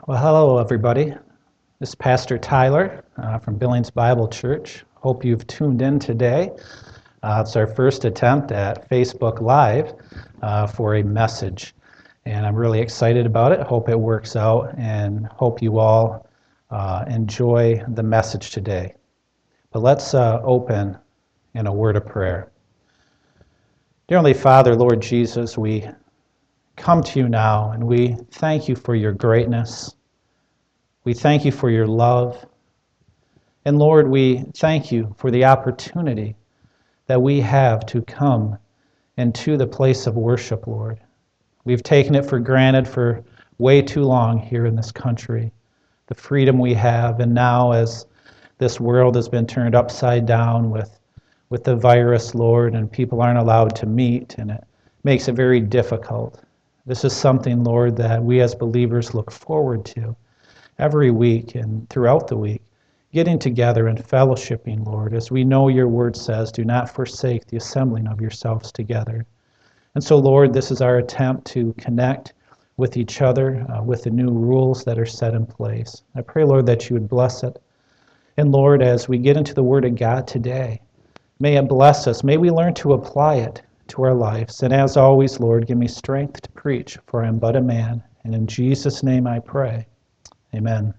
Well, hello, everybody. This is Pastor Tyler from Billings Bible Church. Hope you've tuned in today. It's our first attempt at Facebook Live for a message, and I'm really excited about it. Hope it works out, and hope you all enjoy the message today. But let's open in a word of prayer. Dear Heavenly Father, Lord Jesus, we come to you now, and we thank you for your greatness. We thank you for your love. And Lord, we thank you for the opportunity that we have to come into the place of worship, Lord. We've taken it for granted for way too long here in this country, the freedom we have. And now as this world has been turned upside down with the virus, Lord, and people aren't allowed to meet, and it makes it very difficult. This is something, Lord, that we as believers look forward to every week and throughout the week, getting together and fellowshipping, Lord, as we know your word says, do not forsake the assembling of yourselves together. And so, Lord, this is our attempt to connect with each other with the new rules that are set in place. I pray, Lord, that you would bless it. And Lord, as we get into the word of God today, may it bless us. May we learn to apply it to our lives. And as always, Lord, give me strength to preach, for I am but a man. And in Jesus' name I pray. Amen.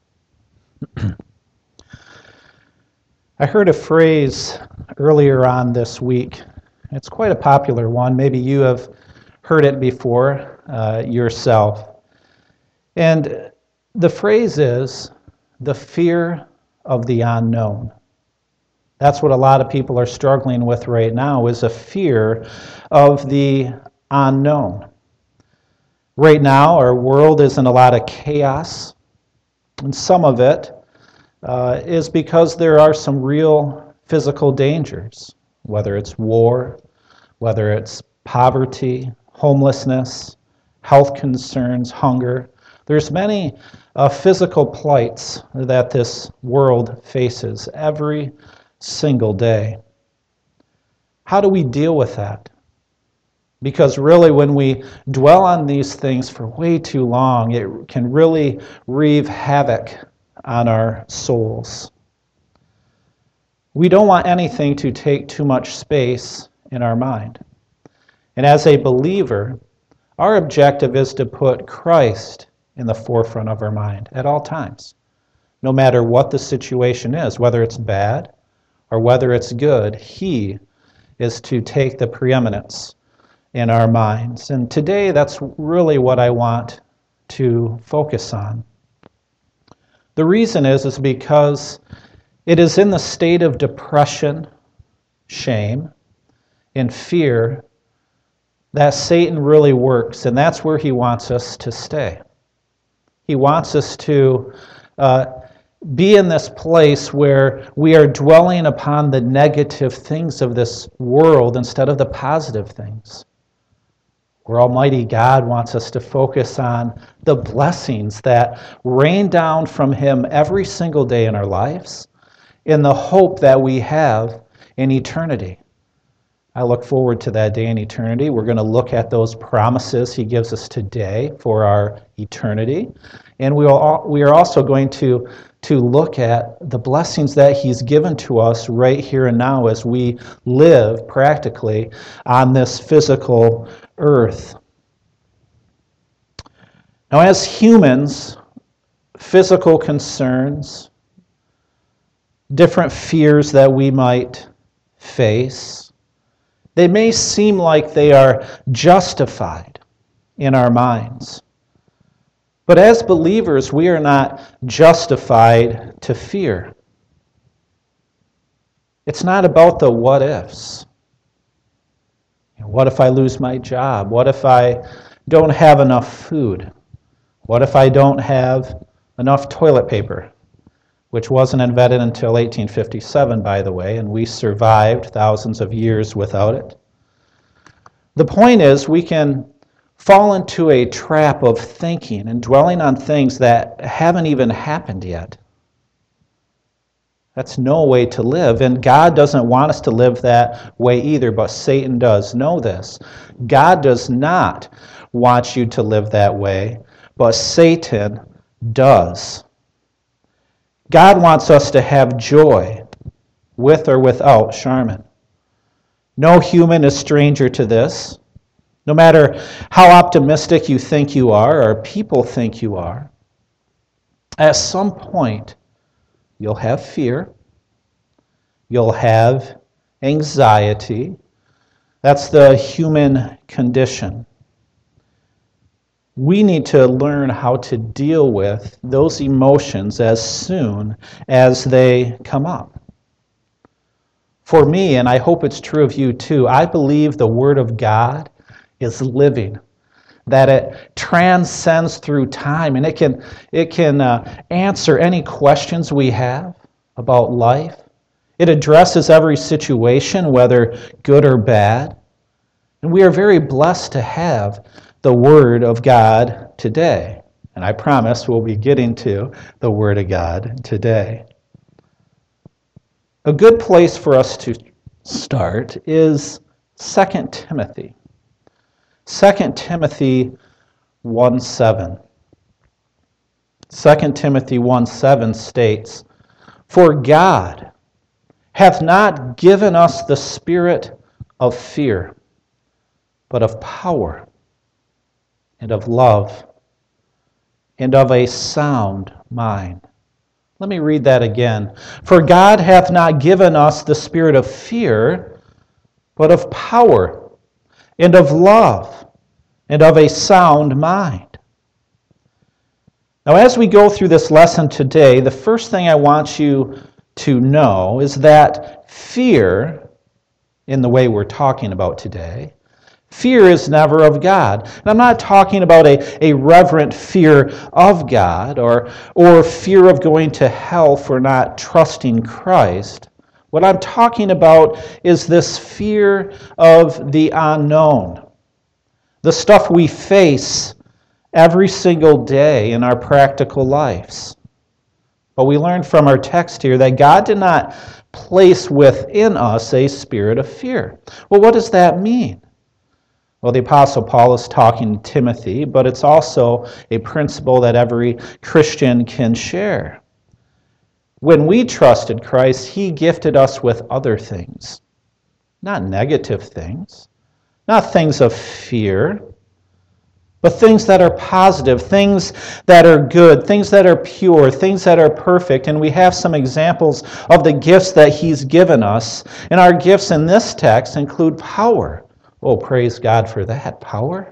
I heard a phrase earlier on this week. It's quite a popular one. Maybe you have heard it before yourself. And the phrase is, the fear of the unknown. That's what a lot of people are struggling with right now, is a fear of the unknown. Right now, our world is in a lot of chaos, and some of it is because there are some real physical dangers, whether it's war, whether it's poverty, homelessness, health concerns, hunger. There's many physical plights that this world faces every single day. How do we deal with that? Because really, when we dwell on these things for way too long, it can really wreak havoc on our souls. We don't want anything to take too much space in our mind. And as a believer, our objective is to put Christ in the forefront of our mind at all times, no matter what the situation is, whether it's bad or whether it's good. He is to take the preeminence in our minds. And today, that's really what I want to focus on. The reason is because it is in the state of depression, shame, and fear that Satan really works, and that's where he wants us to stay. He wants us to be in this place where we are dwelling upon the negative things of this world instead of the positive things. Where Almighty God wants us to focus on the blessings that rain down from Him every single day in our lives, in the hope that we have in eternity. I look forward to that day in eternity. We're going to look at those promises He gives us today for our eternity. And we are also going to look at the blessings that He's given to us right here and now as we live practically on this physical earth. Now, as humans, physical concerns, different fears that we might face, they may seem like they are justified in our minds. But as believers, we are not justified to fear. It's not about the what ifs. What if I lose my job? What if I don't have enough food? What if I don't have enough toilet paper? Which wasn't invented until 1857, by the way, and we survived thousands of years without it. The point is, we can fall into a trap of thinking and dwelling on things that haven't even happened yet. That's no way to live, and God doesn't want us to live that way either, but Satan does. Know this. God does not want you to live that way, but Satan does. God wants us to have joy, with or without Charmin. No human is stranger to this. No matter how optimistic you think you are, or people think you are, at some point you'll have fear, you'll have anxiety. That's the human condition. We need to learn how to deal with those emotions as soon as they come up. For me, and I hope it's true of you too, I believe the Word of God is living, that it transcends through time, and it can answer any questions we have about life. It addresses every situation, whether good or bad. And we are very blessed to have the Word of God today. And I promise we'll be getting to the Word of God today. A good place for us to start is 2 Timothy. 2 Timothy 1:7. 2 Timothy 1:7 states, "For God hath not given us the spirit of fear, but of power, and of love, and of a sound mind." Let me read that again. "For God hath not given us the spirit of fear, but of power, and of love, and of a sound mind." Now, as we go through this lesson today, the first thing I want you to know is that fear, in the way we're talking about today, fear is never of God. And I'm not talking about a reverent fear of God or fear of going to hell for not trusting Christ. What I'm talking about is this fear of the unknown, the stuff we face every single day in our practical lives. But we learn from our text here that God did not place within us a spirit of fear. Well, what does that mean? Well, the Apostle Paul is talking to Timothy, but it's also a principle that every Christian can share. When we trusted Christ, He gifted us with other things, not negative things, not things of fear, but things that are positive, things that are good, things that are pure, things that are perfect. And we have some examples of the gifts that He's given us. And our gifts in this text include power. Oh, praise God for that. Power,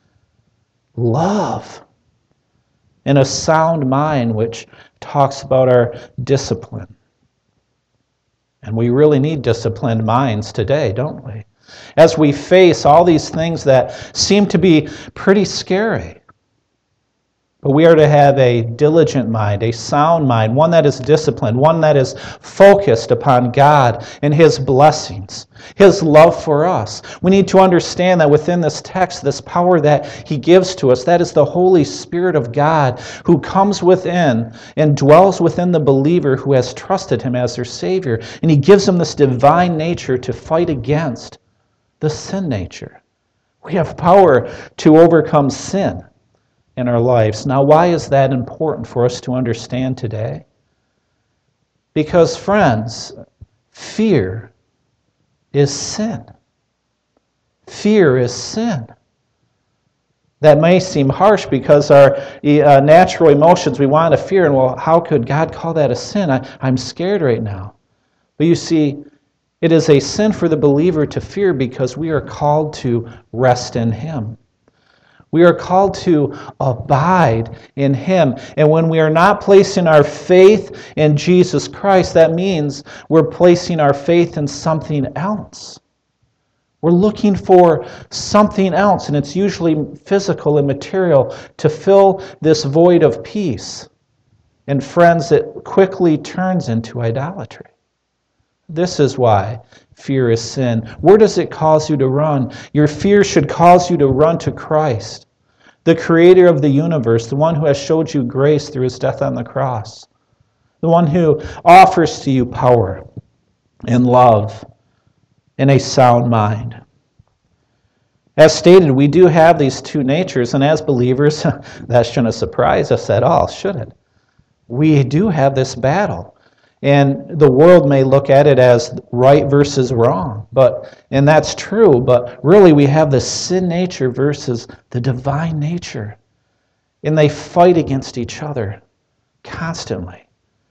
love, and a sound mind, which talks about our discipline. And we really need disciplined minds today, don't we? As we face all these things that seem to be pretty scary. But we are to have a diligent mind, a sound mind, one that is disciplined, one that is focused upon God and His blessings, His love for us. We need to understand that within this text, this power that He gives to us, that is the Holy Spirit of God who comes within and dwells within the believer who has trusted Him as their Savior. And He gives them this divine nature to fight against the sin nature. We have power to overcome sin in our lives. Now, why is that important for us to understand today? Because, friends, fear is sin. Fear is sin. That may seem harsh because our natural emotions, we want to fear, and well, how could God call that a sin? I'm scared right now. But you see, it is a sin for the believer to fear because we are called to rest in Him. We are called to abide in Him. And when we are not placing our faith in Jesus Christ, that means we're placing our faith in something else. We're looking for something else, and it's usually physical and material, to fill this void of peace. And friends, it quickly turns into idolatry. This is why fear is sin. Where does it cause you to run? Your fear should cause you to run to Christ, the Creator of the universe, the one who has showed you grace through His death on the cross, the one who offers to you power and love and a sound mind. As stated, we do have these two natures, and as believers, that shouldn't surprise us at all, should it? We do have this battle. And the world may look at it as right versus wrong, and that's true, but really we have the sin nature versus the divine nature. And they fight against each other constantly.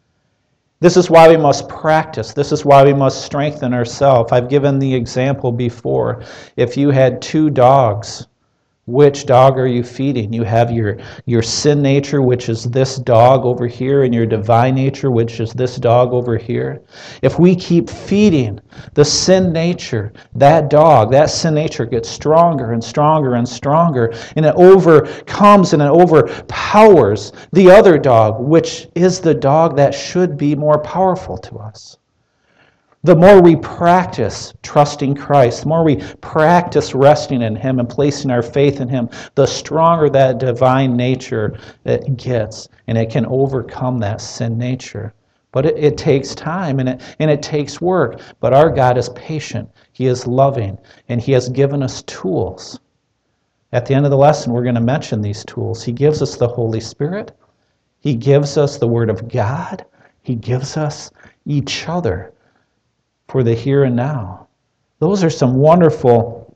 This is why we must practice. This is why we must strengthen ourselves. I've given the example before. If you had two dogs, which dog are you feeding? You have your sin nature, which is this dog over here, and your divine nature, which is this dog over here. If we keep feeding the sin nature, that dog, that sin nature gets stronger and stronger and stronger, and it overcomes and it overpowers the other dog, which is the dog that should be more powerful to us. The more we practice trusting Christ, the more we practice resting in Him and placing our faith in Him, the stronger that divine nature it gets, and it can overcome that sin nature. But it takes time and it takes work. But our God is patient. He is loving, and He has given us tools. At the end of the lesson, we're going to mention these tools. He gives us the Holy Spirit. He gives us the Word of God. He gives us each other for the here and now. Those are some wonderful,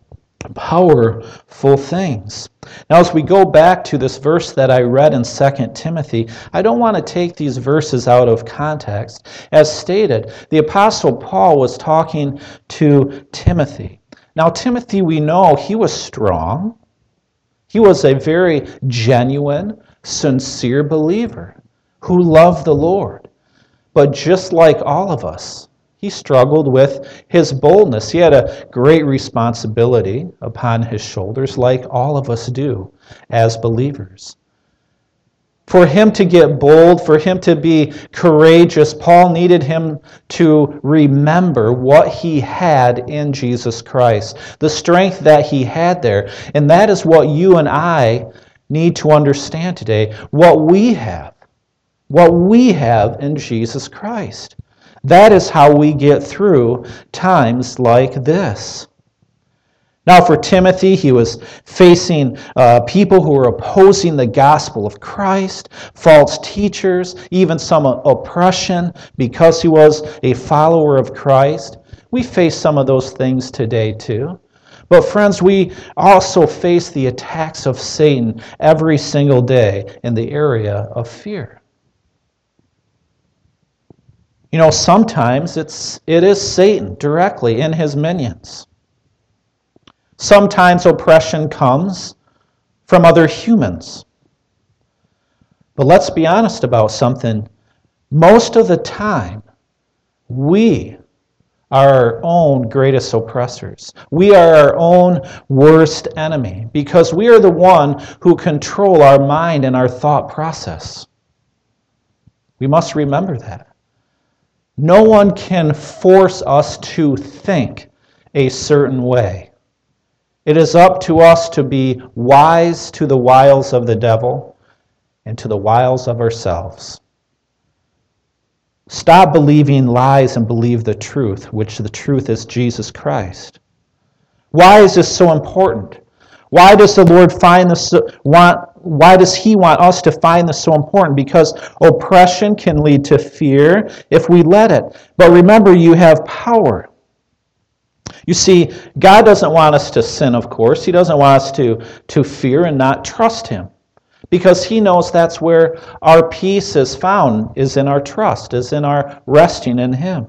powerful things. Now, as we go back to this verse that I read in 2 Timothy, I don't want to take these verses out of context. As stated, the Apostle Paul was talking to Timothy. Now, Timothy, we know he was strong. He was a very genuine, sincere believer who loved the Lord. But just like all of us, he struggled with his boldness. He had a great responsibility upon his shoulders, like all of us do as believers. For him to get bold, for him to be courageous, Paul needed him to remember what he had in Jesus Christ, the strength that he had there. And that is what you and I need to understand today, what we have in Jesus Christ. That is how we get through times like this. Now for Timothy, he was facing people who were opposing the gospel of Christ, false teachers, even some oppression because he was a follower of Christ. We face some of those things today too. But friends, we also face the attacks of Satan every single day in the area of fear. You know, sometimes it is Satan directly in his minions. Sometimes oppression comes from other humans. But let's be honest about something. Most of the time, we are our own greatest oppressors. We are our own worst enemy because we are the one who control our mind and our thought process. We must remember that. No one can force us to think a certain way. It is up to us to be wise to the wiles of the devil and to the wiles of ourselves. Stop believing lies and believe the truth, which the truth is Jesus Christ. Why is this so important? Why does the Lord why does He want us to find this so important? Because oppression can lead to fear if we let it. But remember, you have power. You see, God doesn't want us to sin, of course. He doesn't want us to fear and not trust Him. Because He knows that's where our peace is found, is in our trust, is in our resting in Him.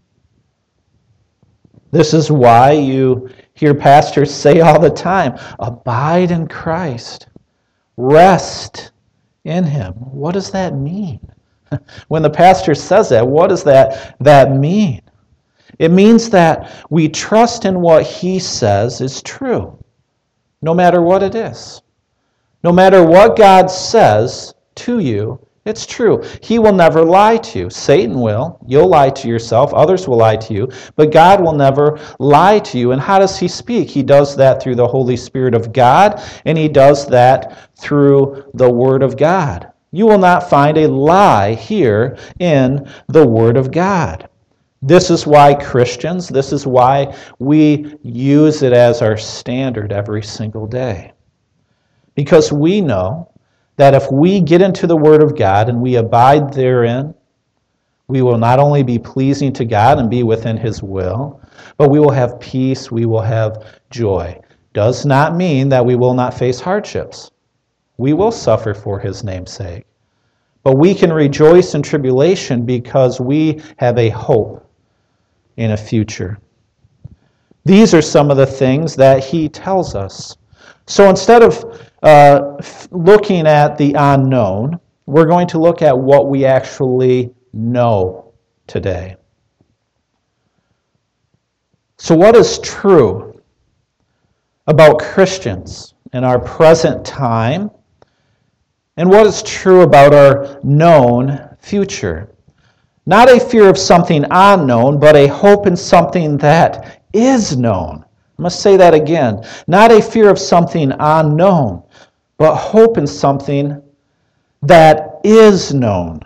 This is why you hear pastors say all the time, abide in Christ. Rest in Him. What does that mean? When the pastor says that, what does that mean? It means that we trust in what He says is true, no matter what it is. No matter what God says to you, it's true. He will never lie to you. Satan will. You'll lie to yourself. Others will lie to you. But God will never lie to you. And how does He speak? He does that through the Holy Spirit of God, and He does that through the Word of God. You will not find a lie here in the Word of God. This is why Christians, this is why we use it as our standard every single day. Because we know that if we get into the Word of God and we abide therein, we will not only be pleasing to God and be within His will, but we will have peace, we will have joy. Does not mean that we will not face hardships. We will suffer for His name's sake. But we can rejoice in tribulation because we have a hope in a future. These are some of the things that he tells us. So instead of looking at the unknown, we're going to look at what we actually know today. So what is true about Christians in our present time, and what is true about our known future? Not a fear of something unknown, but a hope in something that is known. I must say that again. Not a fear of something unknown, but hope in something that is known.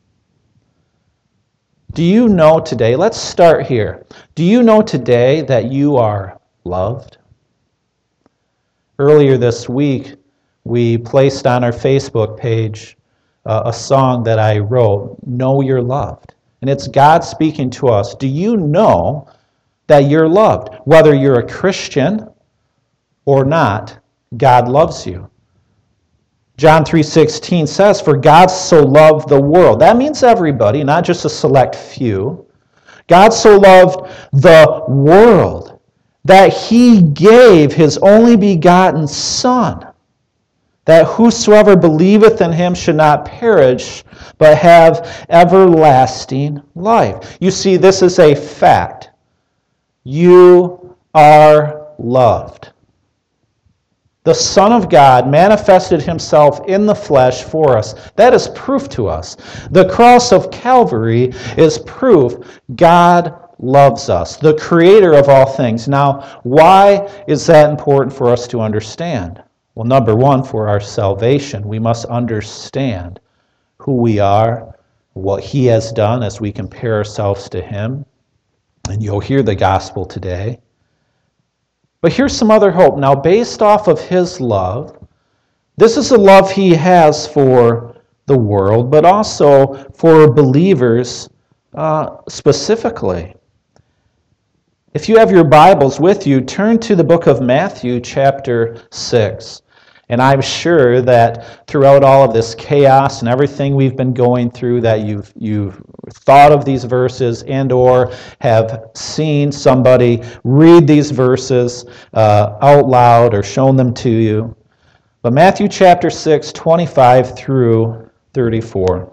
Do you know today, let's start here. Do you know today that you are loved? Earlier this week, we placed on our Facebook page a song that I wrote, Know You're Loved. And it's God speaking to us. Do you know that you're loved? Whether you're a Christian or not, God loves you. John 3:16 says, For God so loved the world. That means everybody, not just a select few. God so loved the world that He gave His only begotten Son, that whosoever believeth in Him should not perish, but have everlasting life. You see, this is a fact. You are loved. The Son of God manifested Himself in the flesh for us. That is proof to us. The cross of Calvary is proof God loves us, the Creator of all things. Now, why is that important for us to understand? Well, number one, for our salvation, we must understand who we are, what He has done as we compare ourselves to Him. And you'll hear the gospel today. But here's some other hope. Now, based off of His love, this is the love He has for the world, but also for believers specifically. If you have your Bibles with you, turn to the book of Matthew, chapter 6. And I'm sure that throughout all of this chaos and everything we've been going through, that you've thought of these verses and or have seen somebody read these verses out loud or shown them to you. But Matthew chapter 6, 25 through 34.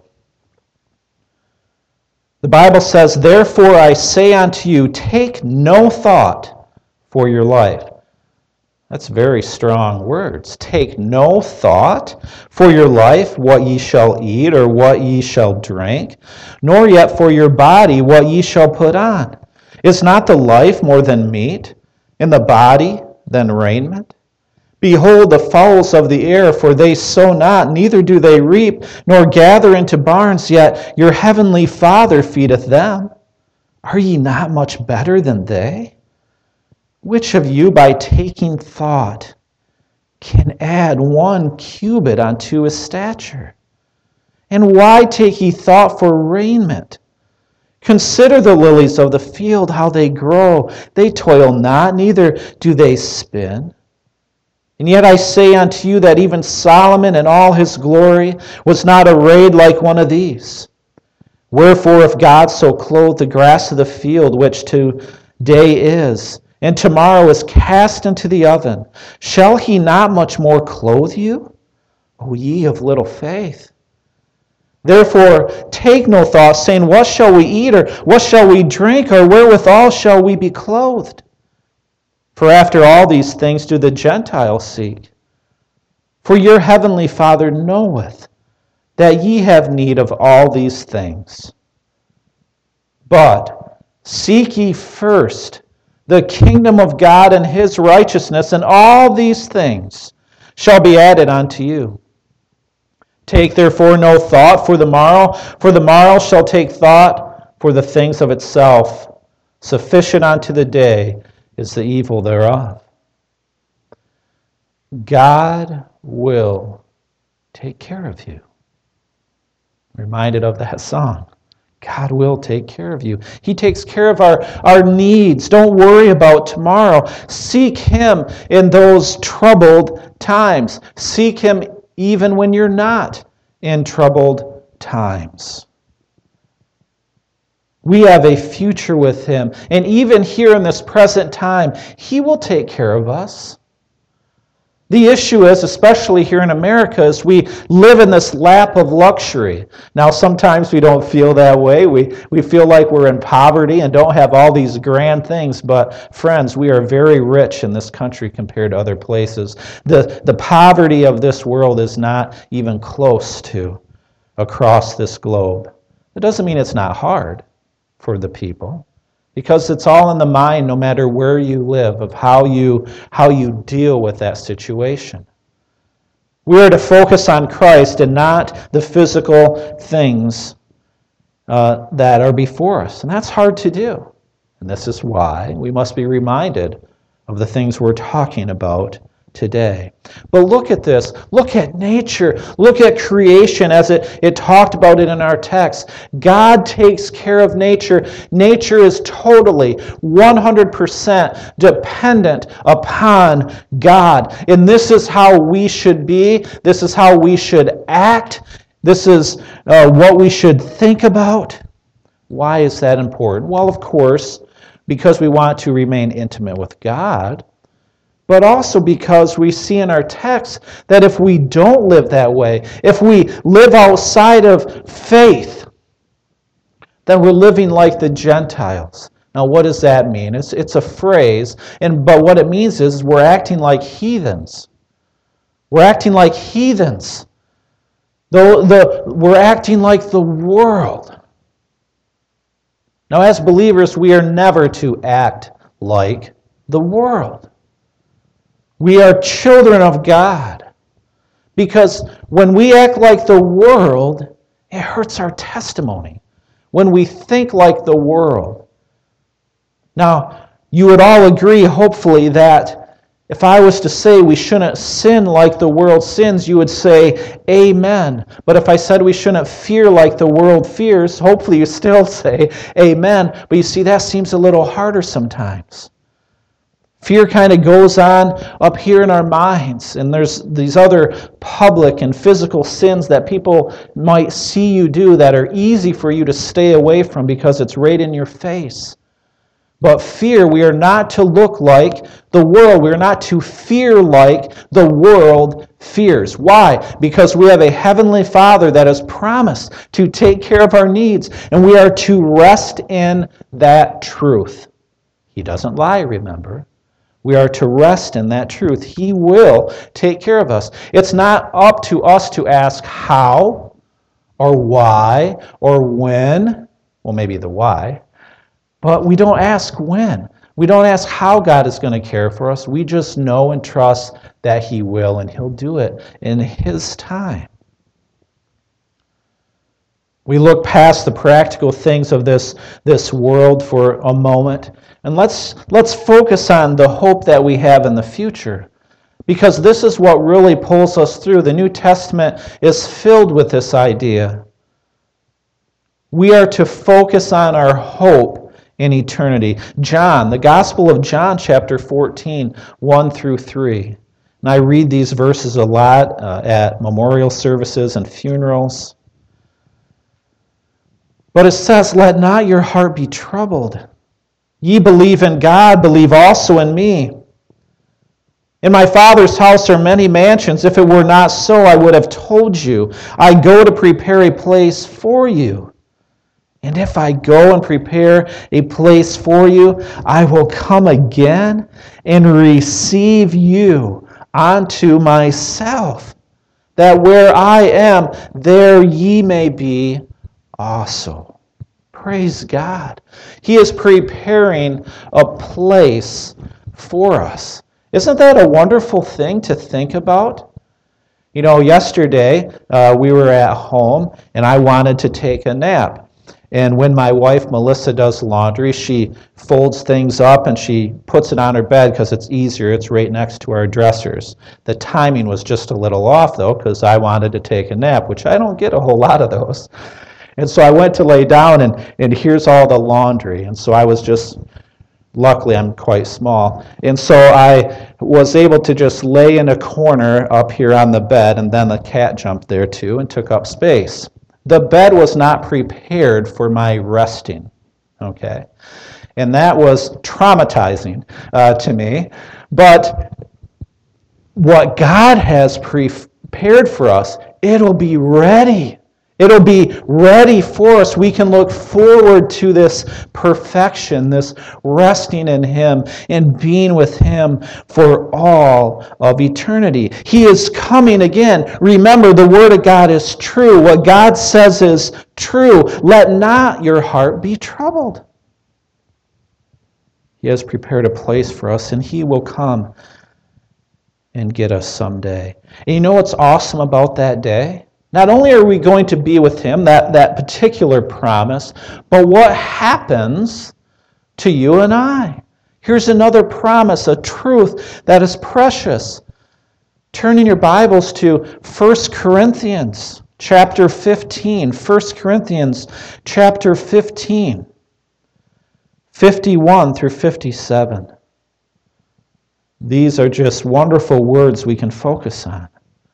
The Bible says, Therefore I say unto you, take no thought for your life. That's very strong words. Take no thought for your life, what ye shall eat or what ye shall drink, nor yet for your body what ye shall put on. Is not the life more than meat, and the body than raiment? Behold the fowls of the air, for they sow not, neither do they reap, nor gather into barns, yet your heavenly Father feedeth them. Are ye not much better than they? Which of you, by taking thought, can add 1 cubit unto his stature? And why take ye thought for raiment? Consider the lilies of the field, how they grow. They toil not, neither do they spin. And yet I say unto you that even Solomon in all his glory was not arrayed like one of these. Wherefore, if God so clothe the grass of the field, which today is, and tomorrow is cast into the oven, shall He not much more clothe you, O ye of little faith? Therefore take no thought, saying, What shall we eat, or what shall we drink, or wherewithal shall we be clothed? For after all these things do the Gentiles seek. For your heavenly Father knoweth that ye have need of all these things. But seek ye first the kingdom of God and His righteousness, and all these things shall be added unto you. Take therefore no thought for the morrow shall take thought For the things of itself, sufficient unto the day is the evil thereof. God will take care of you. Reminded of that song. God will take care of you. He takes care of our needs. Don't worry about tomorrow. Seek Him in those troubled times. Seek Him even when you're not in troubled times. We have a future with Him. And even here in this present time, He will take care of us. The issue is, especially here in America, is we live in this lap of luxury. Now, sometimes we don't feel that way. We feel like we're in poverty and don't have all these grand things. But, friends, we are very rich in this country compared to other places. The poverty of this world is not even close to across this globe. It doesn't mean it's not hard for the people, because it's all in the mind, no matter where you live, of how you deal with that situation. We are to focus on Christ and not the physical things that are before us. And that's hard to do. And this is why we must be reminded of the things we're talking about today. But look at this. Look at nature. Look at creation as it talked about it in our text. God takes care of nature. Nature is totally, 100% dependent upon God. And this is how we should be. This is how we should act. This is what we should think about. Why is that important? Well, of course, because we want to remain intimate with God, but also because we see in our text that if we don't live that way, if we live outside of faith, then we're living like the Gentiles. Now, what does that mean? It's a phrase, but what it means is we're acting like heathens. We're acting like heathens. We're acting like the world. Now, as believers, we are never to act like the world. We are children of God. Because when we act like the world, it hurts our testimony. When we think like the world. Now, you would all agree, hopefully, that if I was to say we shouldn't sin like the world sins, you would say, amen. But if I said we shouldn't fear like the world fears, hopefully you still say, amen. But you see, that seems a little harder sometimes. Fear kind of goes on up here in our minds, and there's these other public and physical sins that people might see you do that are easy for you to stay away from because it's right in your face. But fear, we are not to look like the world. We are not to fear like the world fears. Why? Because we have a heavenly Father that has promised to take care of our needs, and we are to rest in that truth. He doesn't lie, remember. We are to rest in that truth. He will take care of us. It's not up to us to ask how or why or when. Well, maybe the why. But we don't ask when. We don't ask how God is going to care for us. We just know and trust that He will, and He'll do it in His time. We look past the practical things of this world for a moment, and let's focus on the hope that we have in the future, because this is what really pulls us through. The New Testament is filled with this idea. We are to focus on our hope in eternity. John, the Gospel of John, chapter 14, 1 through 3. And I read these verses a lot at memorial services and funerals. But it says, "Let not your heart be troubled. Ye believe in God, believe also in me. In my Father's house are many mansions. If it were not so, I would have told you. I go to prepare a place for you. And if I go and prepare a place for you, I will come again and receive you unto myself, that where I am, there ye may be also." Praise God. He is preparing a place for us. Isn't that a wonderful thing to think about? You know, yesterday we were at home and I wanted to take a nap. And when my wife, Melissa, does laundry, she folds things up and she puts it on her bed because it's easier. It's right next to our dressers. The timing was just a little off, though, because I wanted to take a nap, which I don't get a whole lot of those. And so I went to lay down, and here's all the laundry. And so I was just, luckily I'm quite small, and so I was able to just lay in a corner up here on the bed, and then the cat jumped there too and took up space. The bed was not prepared for my resting, okay? And that was traumatizing to me. But what God has prepared for us, it'll be ready. It'll be ready for us. We can look forward to this perfection, this resting in Him and being with Him for all of eternity. He is coming again. Remember, the Word of God is true. What God says is true. Let not your heart be troubled. He has prepared a place for us, and He will come and get us someday. And you know what's awesome about that day? Not only are we going to be with Him, that particular promise, but what happens to you and I? Here's another promise, a truth that is precious. Turn in your Bibles to 1 Corinthians chapter 15. 1 Corinthians chapter 15, 51 through 57. These are just wonderful words we can focus on.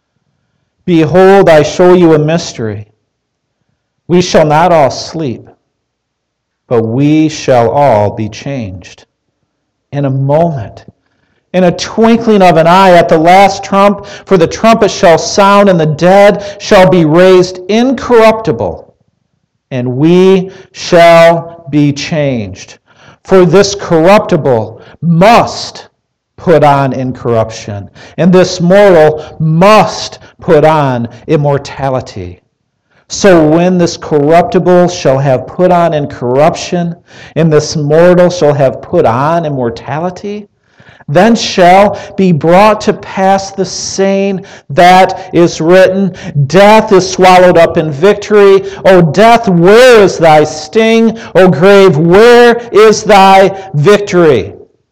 Behold, I show you a mystery. We shall not all sleep, but we shall all be changed. In a moment, in a twinkling of an eye, at the last trump, for the trumpet shall sound, and the dead shall be raised incorruptible, and we shall be changed. For this corruptible must put on incorruption, and this mortal must put on immortality. So when this corruptible shall have put on incorruption, and this mortal shall have put on immortality, then shall be brought to pass the saying that is written, Death is swallowed up in victory. O death, where is thy sting? O grave, where is thy victory?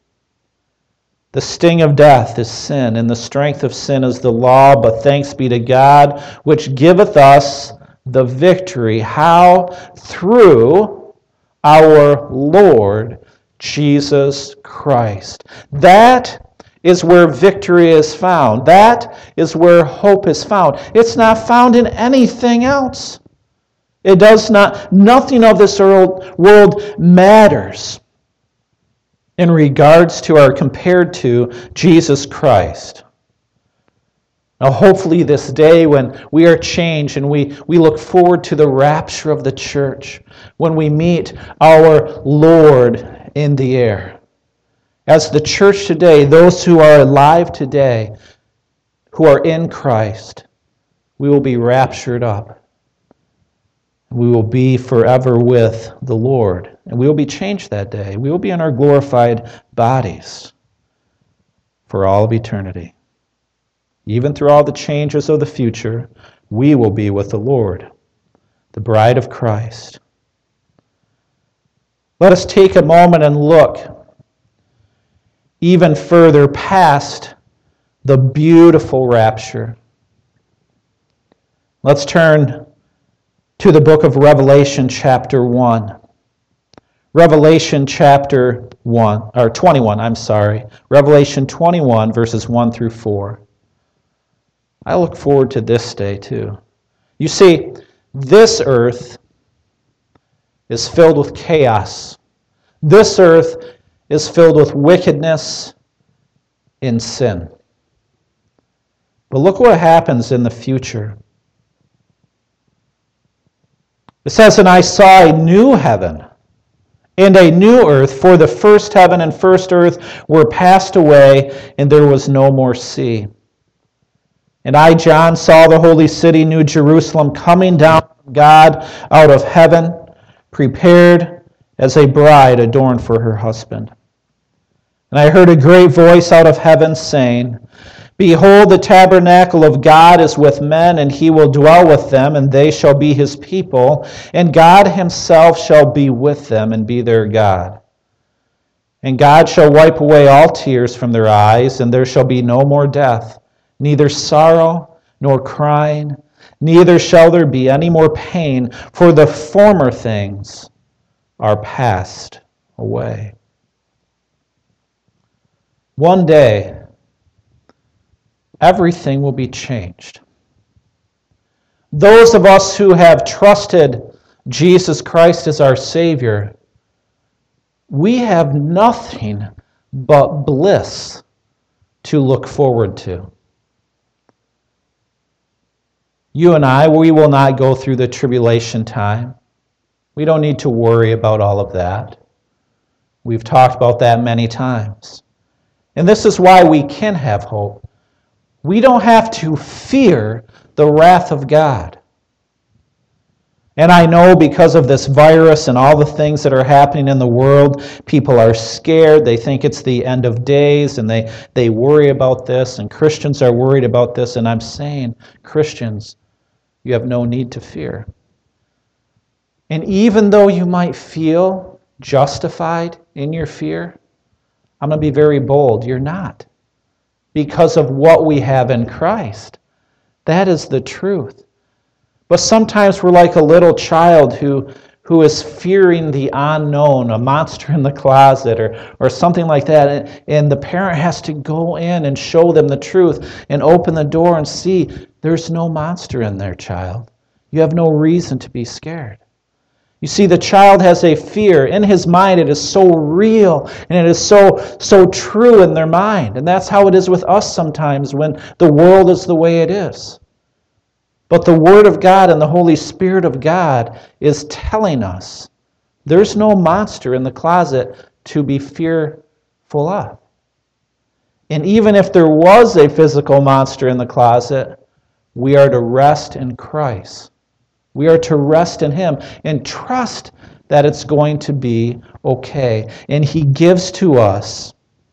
The sting of death is sin, and the strength of sin is the law, but thanks be to God, which giveth us the victory. How? Through our Lord Jesus Christ. That is where victory is found. That is where hope is found. It's not found in anything else. It does not, nothing of this world matters in regards to or compared to Jesus Christ. Now, hopefully this day when we are changed and we look forward to the rapture of the church, when we meet our Lord in the air. As the church today, those who are alive today, who are in Christ, we will be raptured up. We will be forever with the Lord. And we will be changed that day. We will be in our glorified bodies for all of eternity. Even through all the changes of the future, we will be with the Lord, the bride of Christ. Let us take a moment and look even further past the beautiful rapture. Let's turn to the book of Revelation chapter 1. Revelation chapter 21. Revelation 21, verses 1 through 4. I look forward to this day too. You see, this earth is filled with chaos. This earth is filled with wickedness and sin. But look what happens in the future. It says, And I saw a new heaven and a new earth, for the first heaven and first earth were passed away, and there was no more sea. And I, John, saw the holy city, New Jerusalem, coming down from God out of heaven, prepared as a bride adorned for her husband. And I heard a great voice out of heaven saying, Behold, the tabernacle of God is with men, and he will dwell with them, and they shall be his people, and God himself shall be with them and be their God. And God shall wipe away all tears from their eyes, and there shall be no more death, neither sorrow nor crying, neither shall there be any more pain, for the former things are passed away. One day, everything will be changed. Those of us who have trusted Jesus Christ as our Savior, we have nothing but bliss to look forward to. You and I, we will not go through the tribulation time. We don't need to worry about all of that. We've talked about that many times. And this is why we can have hope. We don't have to fear the wrath of God. And I know because of this virus and all the things that are happening in the world, people are scared. They think it's the end of days, and they worry about this, and Christians are worried about this. And I'm saying, Christians, you have no need to fear. And even though you might feel justified in your fear, I'm going to be very bold. You're not. Because of what we have in Christ. That is the truth. But sometimes we're like a little child who is fearing the unknown, a monster in the closet or something like that. And the parent has to go in and show them the truth and open the door and see there's no monster in there, child. You have no reason to be scared. You see, the child has a fear. In his mind, it is so real and it is so true in their mind. And that's how it is with us sometimes when the world is the way it is. But the Word of God and the Holy Spirit of God is telling us there's no monster in the closet to be fearful of. And even if there was a physical monster in the closet, we are to rest in Christ. We are to rest in Him and trust that it's going to be okay. And He gives to us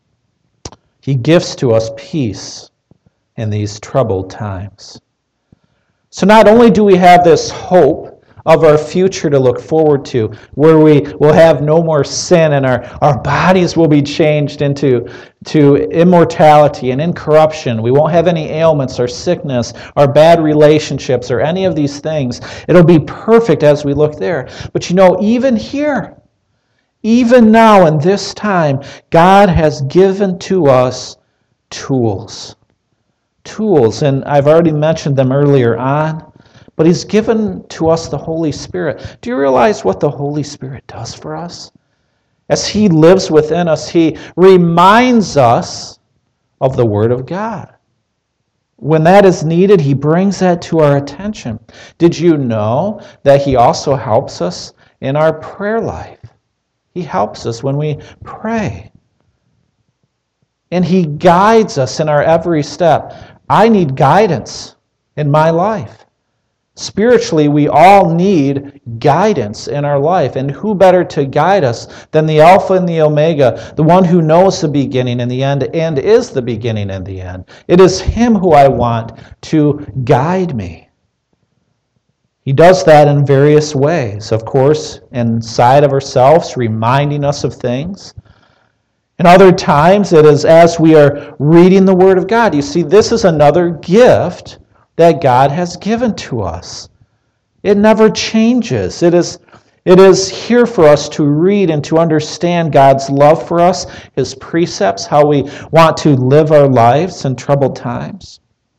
peace in these troubled times. So not only do we have this hope of our future to look forward to, where we will have no more sin and our bodies will be changed into immortality and incorruption. We won't have any ailments or sickness or bad relationships or any of these things. It'll be perfect as we look there. But you know, even here, even now in this time, God has given to us tools. Tools, and I've already mentioned them earlier on, but He's given to us the Holy Spirit. Do you realize what the Holy Spirit does for us? As He lives within us, He reminds us of the Word of God. When that is needed, He brings that to our attention. Did you know that He also helps us in our prayer life? He helps us when we pray. And He guides us in our every step. I need guidance in my life. Spiritually, we all need guidance in our life. And who better to guide us than the Alpha and the Omega, the one who knows the beginning and the end and is the beginning and the end. It is Him who I want to guide me. He does that in various ways, of course, inside of ourselves, reminding us of things. And other times it is as we are reading the Word of God. You see, this is another gift that God has given to us. It never changes. It is here for us to read and to understand God's love for us, His precepts, how we want to live our lives in troubled times.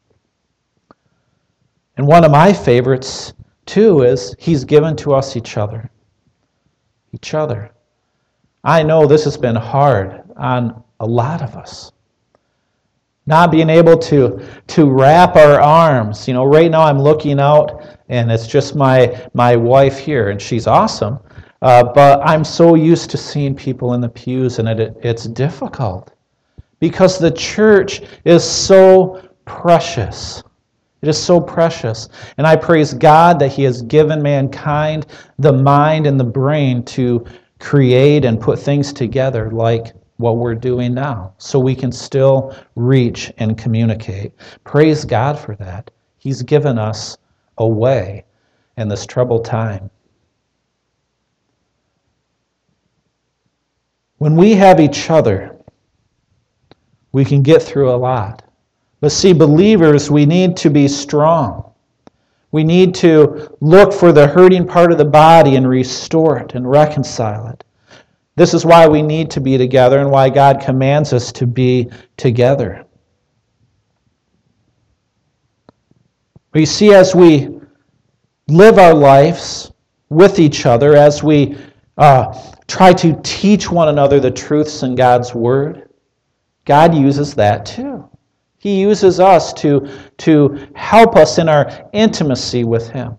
And one of my favorites, too, is He's given to us each other. Each other. I know this has been hard on a lot of us. Not being able to wrap our arms. You know, right now I'm looking out and it's just my wife here, and she's awesome. But I'm so used to seeing people in the pews, and it's difficult because the church is so precious. It is so precious. And I praise God that He has given mankind the mind and the brain to create and put things together like what we're doing now, so we can still reach and communicate. Praise God for that. He's given us a way in this troubled time. When we have each other, we can get through a lot. But see, believers, we need to be strong. We need to look for the hurting part of the body and restore it and reconcile it. This is why we need to be together and why God commands us to be together. But you see, as we live our lives with each other, as we try to teach one another the truths in God's Word, God uses that too. He uses us to help us in our intimacy with Him.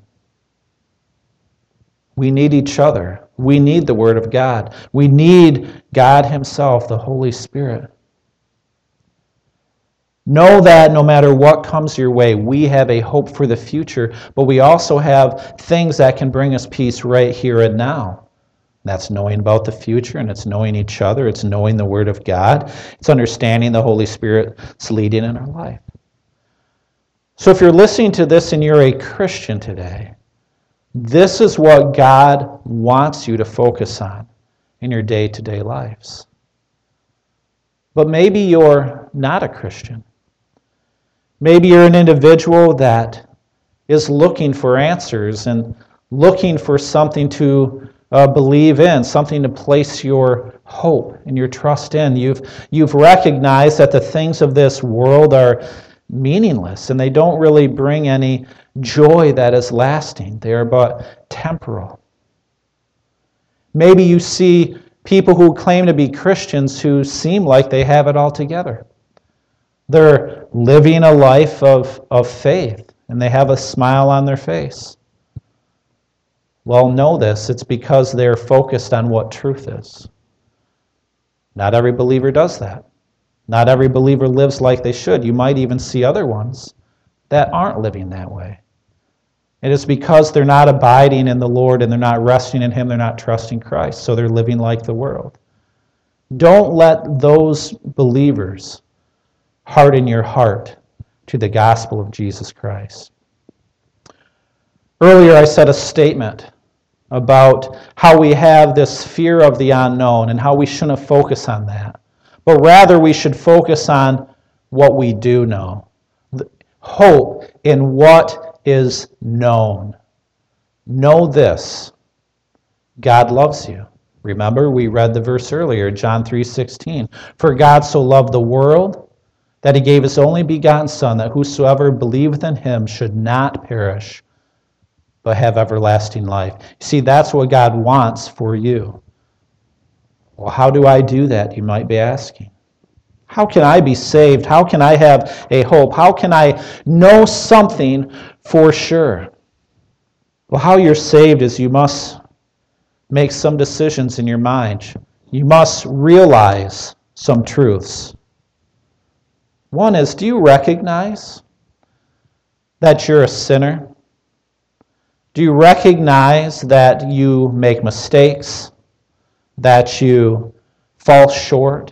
We need each other. We need the Word of God. We need God Himself, the Holy Spirit. Know that no matter what comes your way, we have a hope for the future, but we also have things that can bring us peace right here and now. That's knowing about the future, and it's knowing each other. It's knowing the Word of God. It's understanding the Holy Spirit's leading in our life. So if you're listening to this and you're a Christian today, this is what God wants you to focus on in your day-to-day lives. But maybe you're not a Christian. Maybe you're an individual that is looking for answers and looking for something to believe in, something to place your hope and your trust in. You've recognized that the things of this world are meaningless and they don't really bring any joy that is lasting. They are but temporal. Maybe you see people who claim to be Christians who seem like they have it all together. They're living a life of faith and they have a smile on their face. Well, know this, it's because they're focused on what truth is. Not every believer does that. Not every believer lives like they should. You might even see other ones that aren't living that way. It is because they're not abiding in the Lord and they're not resting in Him, they're not trusting Christ, so they're living like the world. Don't let those believers harden your heart to the gospel of Jesus Christ. Earlier I said a statement about how we have this fear of the unknown and how we shouldn't focus on that. But rather we should focus on what we do know. Hope in what is known. Know this. God loves you. Remember, we read the verse earlier, John 3:16. For God so loved the world that He gave His only begotten Son, that whosoever believeth in Him should not perish, but have everlasting life. See, that's what God wants for you. Well, how do I do that, you might be asking? How can I be saved? How can I have a hope? How can I know something for sure? Well, how you're saved is you must make some decisions in your mind. You must realize some truths. One is, do you recognize that you're a sinner? Do you recognize that you make mistakes, that you fall short?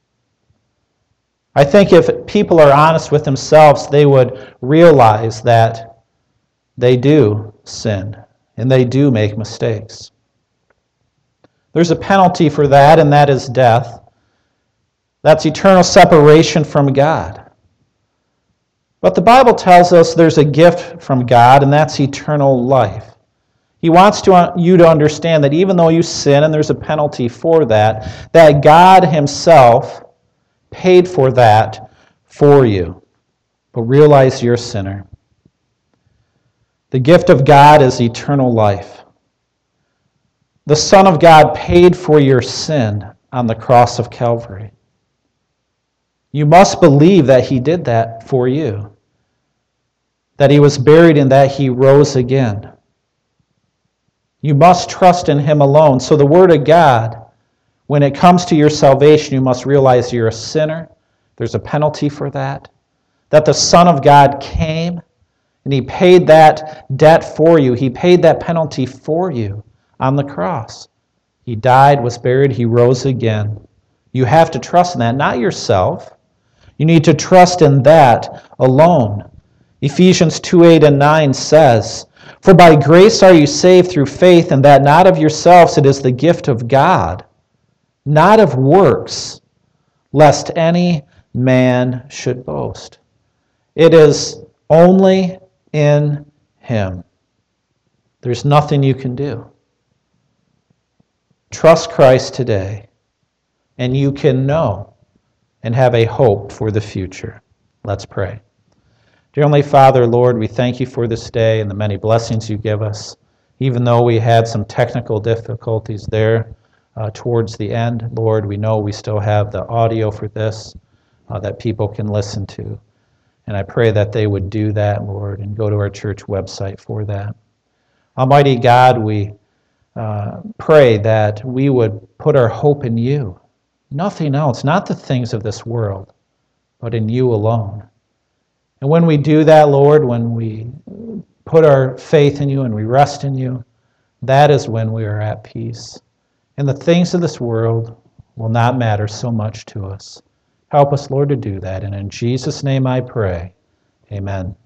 I think if people are honest with themselves, they would realize that they do sin and they do make mistakes. There's a penalty for that, and that is death. That's eternal separation from God. But the Bible tells us there's a gift from God, and that's eternal life. He wants you to understand that even though you sin, and there's a penalty for that, that God Himself paid for that for you. But realize you're a sinner. The gift of God is eternal life. The Son of God paid for your sin on the cross of Calvary. You must believe that He did that for you, that He was buried and that He rose again. You must trust in Him alone. So the Word of God, when it comes to your salvation, you must realize you're a sinner. There's a penalty for that. That the Son of God came and He paid that debt for you. He paid that penalty for you on the cross. He died, was buried, He rose again You have to trust in that, not yourself. You need to trust in that alone. Ephesians 2:8 and 9 says, "For by grace are you saved through faith, and that not of yourselves, it is the gift of God, not of works, lest any man should boast." It is only in Him. There's nothing you can do. Trust Christ today, and you can know and have a hope for the future. Let's pray. Dear Heavenly Father, Lord, we thank you for this day and the many blessings you give us, even though we had some technical difficulties there towards the end. Lord, we know we still have the audio for this that people can listen to. And I pray that they would do that, Lord, and go to our church website for that. Almighty God, we pray that we would put our hope in you. Nothing else, not the things of this world, but in you alone. And when we do that, Lord, when we put our faith in you and we rest in you, that is when we are at peace. And the things of this world will not matter so much to us. Help us, Lord, to do that. And in Jesus' name I pray. Amen.